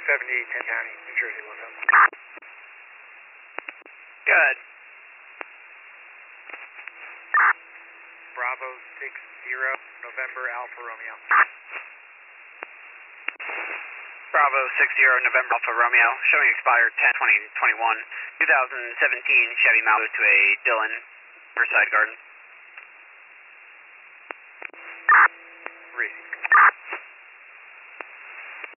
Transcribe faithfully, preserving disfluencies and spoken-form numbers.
seventy-eight, ten County, New Jersey, Los Angeles. Good. Bravo six zero, November Alpha Romeo. Bravo six zero, November Alpha Romeo, showing expired ten twenty twenty-one, twenty seventeen Chevy Malibu to a Dillon, Riverside Garden. Racing.